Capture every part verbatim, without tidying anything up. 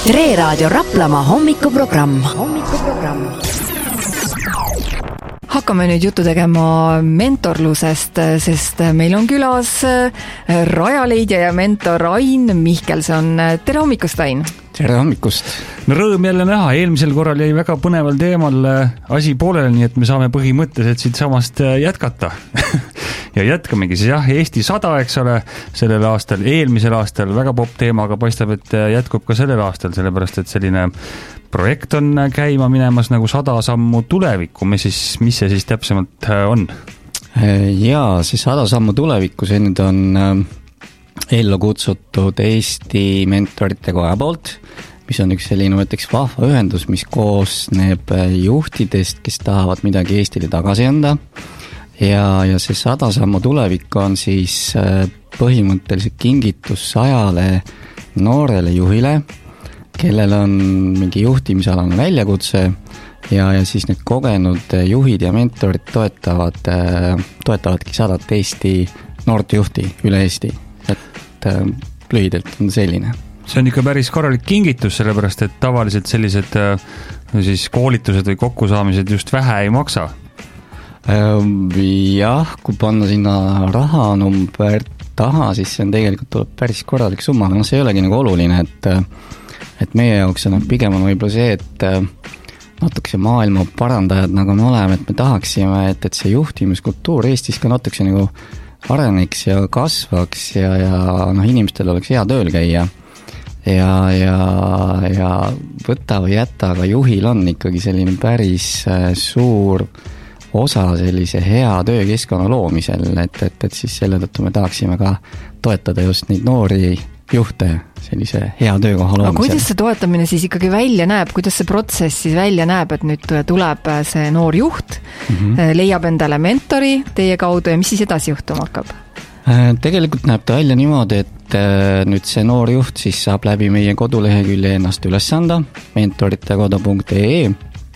Tre Raadio Raplamaa hommikuprogramm. hommikuprogramm. Hakkame nüüd juttu tegema mentorlusest, sest meil on külas rajaleidja ja mentor Ain Mihkelson. Tere hommikust, Ain! Tere hommikust! No rõõm jälle näha. Eelmisel korral jäi väga põneval teemal asi poolele, nii et me saame põhimõtteliselt siit samast jätkata. Ja jätkamegi siis jah, Eesti sada, eks ole, sellel aastal, eelmisel aastal väga popp teema, aga paistab, et jätkub ka sellel aastal, sellepärast, et selline projekt on käima minemas nagu sada sammu tulevikku. Mis, siis, mis see siis täpsemalt on? Jaa, see sada sammu tulevikku, see nüüd on ellu kutsutud Eesti mentorite koja poolt, mis on üks selline, võtaks vahva ühendus, mis koosneb juhtidest, kes tahavad midagi Eestile tagasi anda. Ja, ja see sada sammu tulevik on siis põhimõtteliselt kingitus sajale noorele juhile, kellel on mingi juhtimisalane väljakutse ja, ja siis need kogenud juhid ja mentorid toetavad, toetavadki sadat Eesti noort juhti üle Eesti. Et lühidalt on selline. See on ikka päris korralik kingitus, sellepärast et tavaliselt sellised siis koolitused või kokkusaamised just vähe ei maksa. Jah, kui panna sinna rahanumber taha, siis see on tegelikult tuleb päris korralik summa, aga no see ei olegi nagu oluline, et, et meie jaoks on pigem on võib-olla see, et natuke see maailma parandajad nagu me oleme, et me tahaksime, et, et see juhtimiskultuur Eestis ka natuke nagu areneks ja kasvaks ja, ja noh, inimestel oleks hea tööl käia ja, ja, ja võta või jäta, aga juhil on ikkagi selline päris suur osa sellise hea töökeskkonna loomisel, et, et, et siis selle tõttu me tahaksime ka toetada just neid noori juhte sellise hea töökoha loomisel. Aga kuidas see toetamine siis ikkagi välja näeb, kuidas see protsess siis välja näeb, et nüüd tuleb see noor juht, mm-hmm. leiab endale mentori teie kaudu ja mis siis edasi juhtuma hakkab? Tegelikult näeb ta välja niimoodi, et nüüd see noor juht siis saab läbi meie kodulehekülje ennast üles anda mentoritekoda punkt ee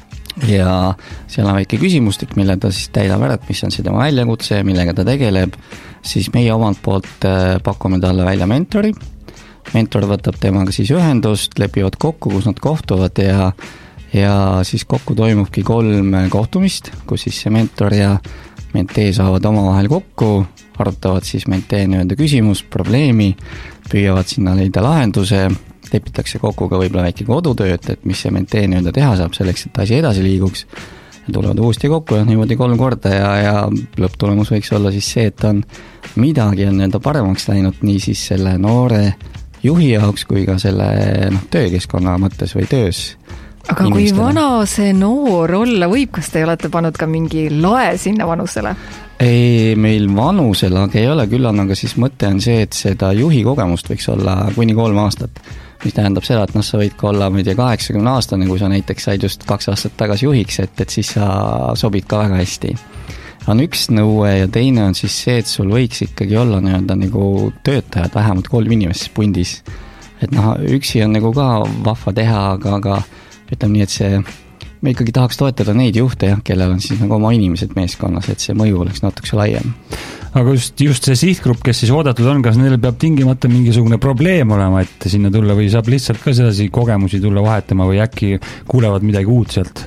ja seal on väike küsimustik, mille ta siis täidab ära, et mis on see tema väljakutse, millega ta tegeleb, siis meie omalt poolt pakume talle välja mentori. Mentor võtab temaga siis ühendust, lepivad kokku, kus nad kohtuvad ja, ja siis kokku toimubki kolm kohtumist, kus siis see mentor ja mentee saavad omavahel kokku, arutavad siis mentee nii-öelda küsimus, probleemi, püüavad sinna leida lahenduse, lepitakse kokku ka võib-olla väike kodutööd, et mis see mentee nii-öelda teha saab selleks, et asi edasi liiguks ja tulevad uuesti kokku ja niimoodi kolm korda ja, ja lõpptulemus võiks olla siis see, et on midagi on nii-öelda paremaks läinud nii siis selle noore juhi jaoks kui ka selle noh, töökeskkonna mõttes või töös. Aga inimestele. Kui vana see noor olla võib, kas te olete pannud ka mingi lae sinna vanusele? Ei, meil vanusel aga ei ole, küll on, aga siis mõte on see, et seda juhi kogemust võiks olla kuni kolm aastat. Mis tähendab seda, et noh, sa võid ka olla, ma ei tea, kaheksakümne aastane, kui sa näiteks said just kaks aastat tagasi juhiks, et, et siis sa sobid ka väga hästi. On üks nõue ja teine on siis see, et sul võiks ikkagi olla nii-öelda nagu töötajad vähemalt kolm inimest pundis. Et noh, üksi on nagu ka vahva teha, aga, aga ütleme nii, et see, me ikkagi tahaks toetada neid juhte, jah, kellel on siis nagu oma inimesed meeskonnas, et see mõju oleks natuke laiem. Aga just, just see sihtgrupp, kes siis oodatud on, kas neil peab tingimata mingisugune probleem olema, et sinna tulla või saab lihtsalt ka sedasi kogemusi tulla vahetama või äkki kuulevad midagi uut sealt?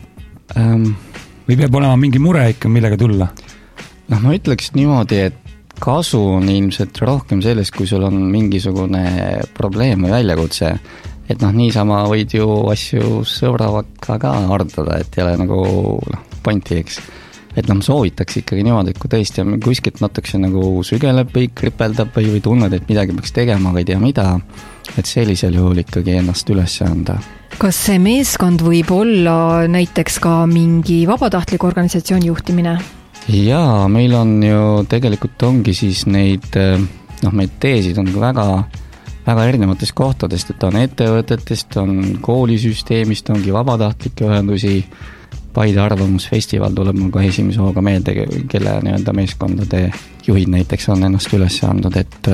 Um, või peab olema mingi mure ikka, millega tulla? Noh, ma ütleks niimoodi, et kasu on ilmselt rohkem sellest, kui sul on mingisugune probleem või väljakutse. Et noh, niisama võid ju asju sõbravakka ka arutada, et ei ole nagu noh, pointi, eks. Et noh, soovitaks ikkagi niimoodi, et kui tõesti on kuskilt natuke nagu sügeleb või kripeldab või, või tunned, et midagi peaks tegema või tea mida, et sellisel juhul ikkagi ennast üles anda. Kas see meeskond võib olla näiteks ka mingi vabatahtlik organisatsioon juhtimine? Jaa, meil on ju tegelikult ongi siis neid, noh, meid teesid on väga, väga erinevatest kohtadest, et on ettevõtetest, on koolisüsteemist, ongi vabatahtlikke ühendusi. Paide arvamusfestival tuleb mul ka esimese hooga meelde, kelle nii-öelda meeskondade juhid näiteks on ennast üles andnud, et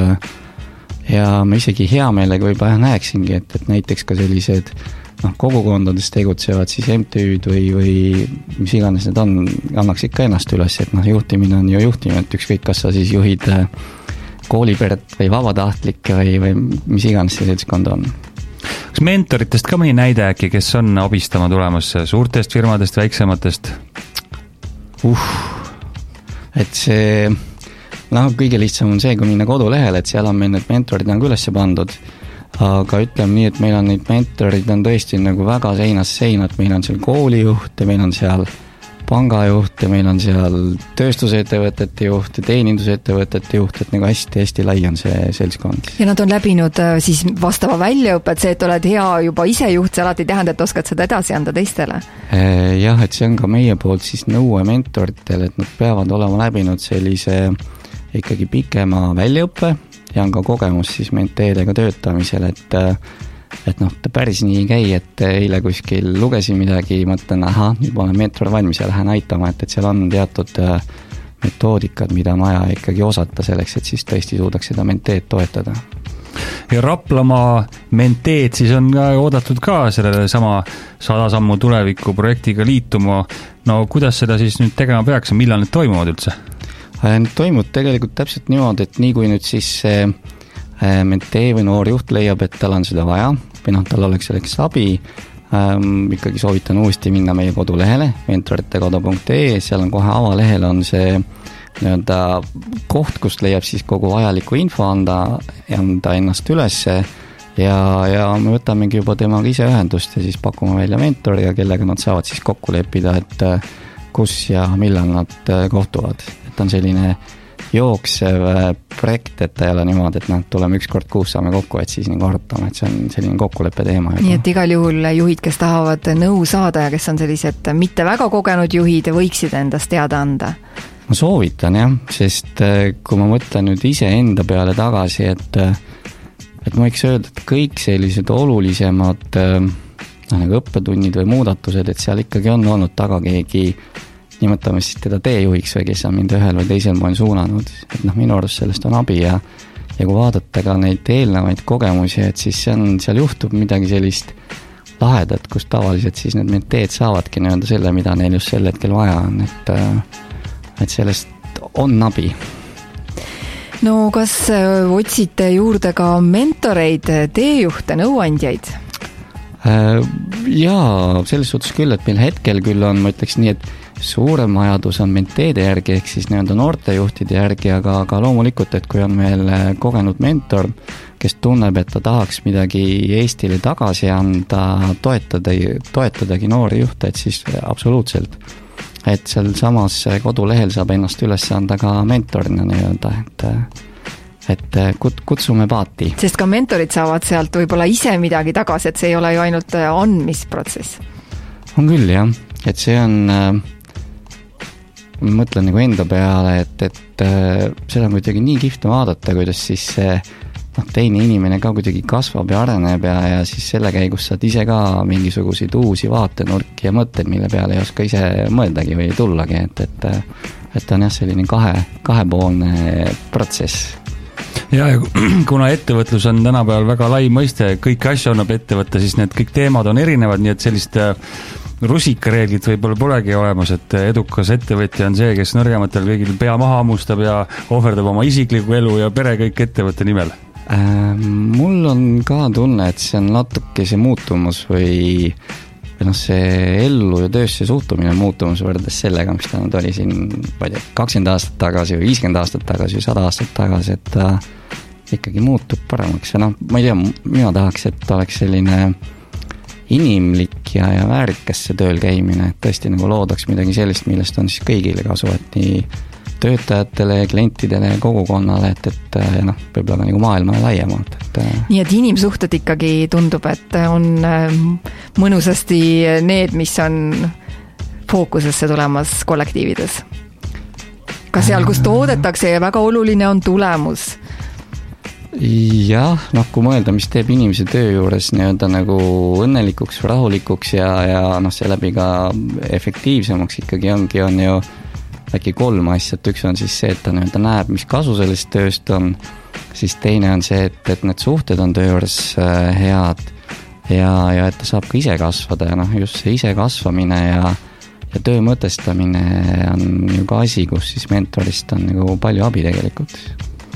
ja ma isegi hea meelega võib-olla näeksingi, et, et näiteks ka sellised noh, kogukondades tegutsevad siis M T Ü'd või, või mis iganes need on, annaks ikka ennast üles, et noh, juhtimine on ju juhtimine, et ükskõik, kas sa siis juhid kooliperet või vabatahtlikke või, või mis iganes see seltskond on. kas mentoritest ka mõni näide äkki, kes on abistama tulemas suurtest firmadest, väiksematest? Uh, et see, noh, kõige lihtsam on see, kui minna kodulehele, et seal on meil need mentorid on üles pandud, aga ütleme nii, et meil on neid mentorid on tõesti nagu väga seinast seinad, meil on seal koolijuht ja meil on seal pangajuht ja meil on seal tööstusettevõtete juht ja teenindusettevõtete juht, et nagu hästi-hästi lai on see seltskond. Ja nad on läbinud siis vastava väljaõpet, see, et oled hea juba ise juht, see alati ei tähenda, et oskad seda edasi anda teistele? Jah, et see on ka meie poolt siis nõue mentoritel, et nad peavad olema läbinud sellise ikkagi pikema väljaõppe ja on ka kogemus siis menteedega töötamisel, et et noh, ta päris nii ei käi, et eile kuskil lugesin midagi, mõtlen, aha, nüüd ma olen mentor valmis ja lähen aitama, et, et seal on teatud metoodikad, mida on vaja ikkagi osata selleks, et siis tõesti suudaks seda menteed toetada. Ja Raplamaa menteed siis on ka oodatud ka sellele sama sada sammu tuleviku projektiga liituma. No kuidas seda siis nüüd tegema peaks ja millal need toimuvad üldse? Need toimud tegelikult täpselt niimoodi, et nii kui nüüd siis mentee või noor juht leiab, et tal on seda vaja või noh, tal oleks selleks abi, ähm, ikkagi soovitan uuesti minna meie kodulehele mentoritekoda punkt ee, seal on kohe avalehel on see nii-öelda koht, kust leiab siis kogu vajaliku info anda ja anda ennast ülesse ja, ja me võtamegi juba temaga ise ühendust ja siis pakume välja mentori ja kellega nad saavad siis kokku leppida, et kus ja millal nad kohtuvad, et on selline jooksev projekt, et ta ei ole niimoodi, et noh, tuleme üks kord kuus saame kokku, et siis nagu arutame, et see on selline kokkuleppe teema. Nii et igal juhul juhid, kes tahavad nõu saada ja kes on sellised mitte väga kogenud juhid, võiksid endast teada anda? Ma soovitan jah, sest kui ma mõtlen nüüd ise enda peale tagasi, et, et ma võiks öelda, et kõik sellised olulisemad noh, nagu õppetunnid või muudatused, et seal ikkagi on olnud taga keegi nimetame siis teda teejuhiks või kes on mind ühel või teisel moel suunanud, et noh, minu arust sellest on abi ja ja kui vaadata ka neid eelnevaid kogemusi, et siis see on, seal juhtub midagi sellist lahedat, kus tavaliselt siis need menteed saavadki nii-öelda selle, mida neil just sel hetkel vaja on, et et sellest on abi. No kas otsite juurde ka mentoreid, teejuhte, nõuandjaid? Jaa, selles suhtes küll, et meil hetkel küll on, ma ütleks nii, et suurem vajadus on menteede järgi, ehk siis nii-öelda noortejuhtide järgi, aga, aga loomulikult, et kui on meil kogenud mentor, kes tunneb, et ta tahaks midagi Eestile tagasi anda, toetada, toetadagi noori juhte, et siis absoluutselt. Et seal samas kodulehel saab ennast üles anda ka mentorina nii-öelda, et et kutsume paati. Sest ka mentorid saavad sealt võib-olla ise midagi tagasi, et see ei ole ju ainult andmisprotsess. On küll jah, et see on ma mõtlen nagu enda peale, et, et seda on kuidagi nii kihvt vaadata, kuidas siis noh, teine inimene ka kuidagi kasvab ja areneb ja, ja siis selle käigus saad ise ka mingisuguseid uusi vaatenurki ja mõtteid, mille peale ei oska ise mõeldagi või tullagi, et, et, et on jah selline kahe, kahepoolne protsess. Ja, ja kuna ettevõtlus on tänapäeval väga lai mõiste, kõiki asju annab ettevõtte, siis need kõik teemad on erinevad, nii et sellist rusikareeglid võib-olla polegi olemas, et edukas ettevõtja on see, kes nõrgematel kõigil pea maha hammustab ja ohverdab oma isikliku elu ja pere kõik ettevõtte nimel. Äh, mul on ka tunne, et see on natuke see muutumus või, või noh, see ellu ja töösse suhtumine muutumus võrdes sellega, mis ta nüüd oli siin, ma ei tea, kakskümmend aastat tagasi või viiskümmend aastat tagasi või sada aastat tagasi, et ta ikkagi muutub paremaks ja noh, ma ei tea, mina tahaks, et oleks selline inimlik ja, ja väärikas see tööl käimine, et tõesti nagu loodaks midagi sellist, millest on siis kõigile kasu, et nii töötajatele, klientidele ja kogukonnale, et, et ja noh, võib-olla nagu maailmale laiemalt. Et, nii et inimsuhted ikkagi tundub, et on mõnusasti need, mis on fookusesse tulemas kollektiivides. Ka seal, kus toodetakse ja väga oluline on tulemus. Jah, noh, kui mõelda, mis teeb inimese töö juures nii-öelda nagu õnnelikuks või rahulikuks ja, ja noh, seeläbi ka efektiivsemaks ikkagi ongi, on ju äkki kolm asja, et üks on siis see, et ta nii-öelda näeb, mis kasu sellest tööst on, siis teine on see, et, et need suhted on töö juures head ja, ja et ta saab ka ise kasvada ja noh, just see ise kasvamine ja, ja töö mõtestamine on ju ka asi, kus siis mentorist on nagu palju abi tegelikult.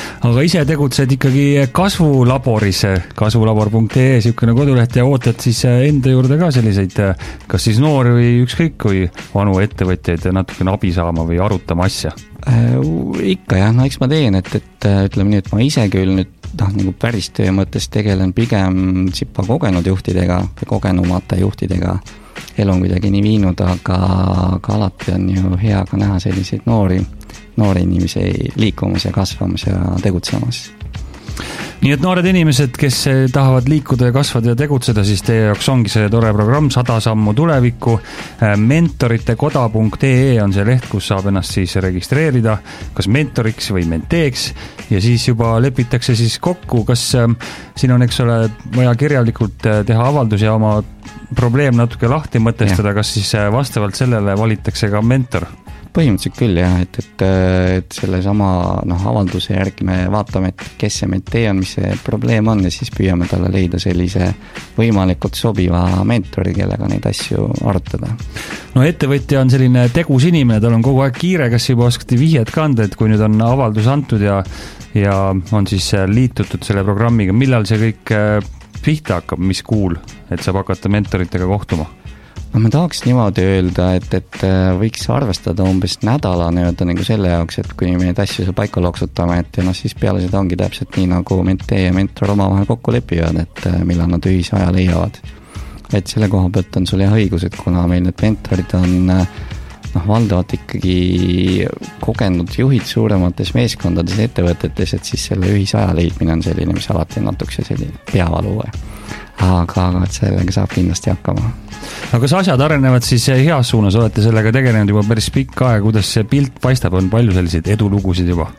aga ise tegutsed ikkagi kasvulaboris, kasvulabor punkt ee, siukene koduleht ja ootad siis enda juurde ka selliseid, kas siis noori või ükskõik kui vanu ettevõtjaid natukene abi saama või arutama asja? Äh, ikka jah, no eks ma teen, et, et ütleme nii, et ma ise küll nüüd noh, nagu päris töö mõttes tegelen pigem tsipa kogenud juhtidega või kogenumate juhtidega. Elu on kuidagi nii viinud, aga, aga alati on ju hea ka näha selliseid noori, noori inimesi liikumas ja kasvamas ja tegutsemas. Nii et noored inimesed, kes tahavad liikuda ja kasvada ja tegutseda, siis teie jaoks ongi see tore programm sada sammu tulevikku. mentorite koda punkt ee on see leht, kus saab ennast siis registreerida, kas mentoriks või menteeks ja siis juba lepitakse siis kokku, kas siin on, eks ole, vaja kirjalikult teha avaldus ja oma probleem natuke lahti mõtestada, kas siis vastavalt sellele valitakse ka mentor? Põhimõtteliselt küll jah, et, et, et selle sama noh, avalduse järgi me vaatame, et kes see mentee on, mis see probleem on ja siis püüame talle leida sellise võimalikult sobiva mentori, kellega neid asju arutada. No ettevõtja on selline tegus inimene, tal on kogu aeg kiire, kas juba oskati vihjed kanda, et kui nüüd on avaldus antud ja, ja on siis liitutud selle programmiga, millal see kõik pihta hakkab, mis kuul, et saab hakata mentoritega kohtuma? No ma tahaks niimoodi öelda, et, et võiks arvestada umbes nädala nii-öelda nagu selle jaoks, et kui me neid asju seal paika loksutame, et ja no siis peale seda ongi täpselt nii, nagu mentee ja mentor omavahel kokku lepivad, et millal nad ühise aja leiavad. Et selle koha pealt on sul jah õigus, et kuna meil need mentorid on noh, valdavalt ikkagi kogenud juhid suuremates meeskondades ettevõtetes, et siis selle ühise aja leidmine on selline, mis alati on natukese selline peavalu. Aga, aga et sellega saab kindlasti hakkama. Aga kas asjad arenevad siis heas suunas, olete sellega tegelenud juba päris pikka aega, kuidas see pilt paistab, on palju selliseid edulugusid juba?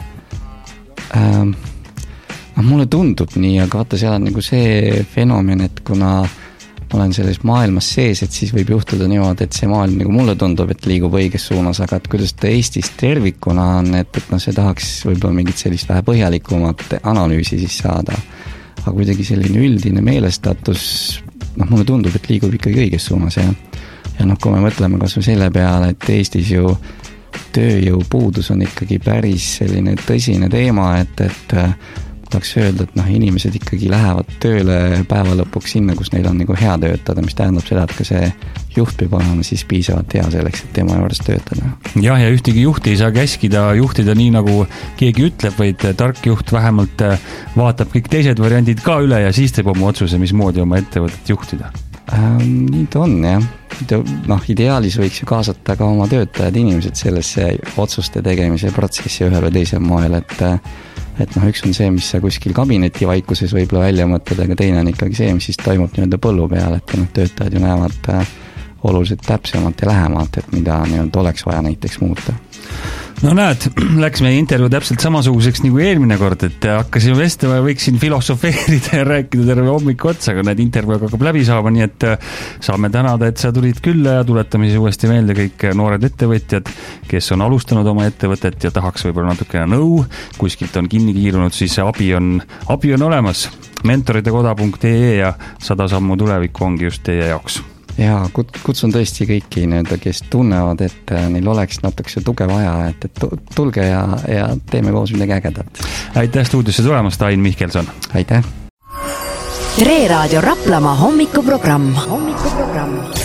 Ähm, no mulle tundub nii, aga vaata, seal on nagu see fenomen, et kuna olen selles maailmas sees, et siis võib juhtuda niimoodi, et see maailm nagu mulle tundub, et liigub õiges suunas, aga et kuidas ta Eestis tervikuna on, et, et no see tahaks võib-olla mingit sellist vähe põhjalikumat analüüsi siis saada. Aga kuidagi selline üldine meelestatus, noh, mulle tundub, et liigub ikkagi õiges suunas ja, ja noh, kui me mõtleme kas või selle peale, et Eestis ju tööjõupuudus on ikkagi päris selline tõsine teema, et, et tahaks öelda, et noh, inimesed ikkagi lähevad tööle päeva lõpuks sinna, kus neil on nagu hea töötada, mis tähendab seda, et ka see juht peab olema siis piisavalt hea selleks, et tema juures töötada. Jah, ja ühtegi juhti ei saa käskida juhtida nii, nagu keegi ütleb, vaid tark juht vähemalt vaatab kõik teised variandid ka üle ja siis teeb oma otsuse, mismoodi oma ettevõtet juhtida. Ähm, nii ta on, jah. Noh, ideaalis võiks ju kaasata ka oma töötajad inimesed sellesse otsuste tegemise protsessi ühel või teisel moel, et et noh, üks on see, mis sa kuskil kabineti vaikuses võib-olla välja mõtled, aga teine on ikkagi see, mis siis toimub nii-öelda põllu peal, et noh, töötajad ju näevad oluliselt täpsemalt ja lähemalt, et mida nii-öelda oleks vaja näiteks muuta. No näed, läks meie intervjuu täpselt samasuguseks nagu eelmine kord, et hakkasime vestlema ja võiksin filosofeerida ja rääkida terve hommiku otsa, aga need intervjuuga hakkab läbi saama, nii et saame tänada, et sa tulid külla ja tuletame siis uuesti meelde kõik noored ettevõtjad, kes on alustanud oma ettevõtet ja tahaks võib-olla natukene nõu, kuskilt on kinni kiirunud, siis abi on, abi on olemas. mentorite koda punkt ee ja sada sammu tulevikku ongi just teie jaoks. Ja kutsun tõesti kõiki nii-öelda, kes tunnevad, et neil oleks natukese tuge vaja, et, et tulge ja, ja teeme koos midagi ägedat. Aitäh stuudiosse tulemast, Ain Mihkelson. Aitäh. Tre Raadio Raplamaa hommikuprogramm. hommikuprogramm.